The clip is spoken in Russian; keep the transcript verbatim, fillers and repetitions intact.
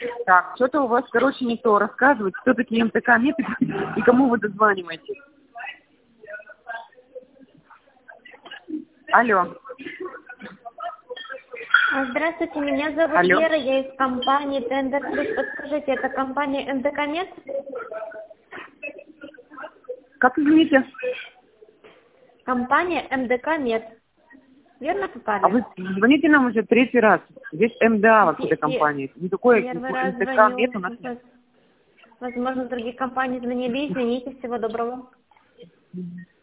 Так, что-то у вас, короче, не то. Рассказывать, кто такие эм тэ ка нет и кому вы дозваниваетесь. Алло. Здравствуйте, меня зовут Алло. Вера, я из компании Тендер Плюс. Подскажите, это компания эм тэ ка Мед? Как извините? Компания эм дэ ка Мед. Верно попали? А вы звоните нам уже третий раз. Здесь эм дэ а вообще-то И- компания. Никакой Первый раз эм тэ ка звоню. нет у нас. Нет. Возможно, другие компании звонили. Извините, всего доброго.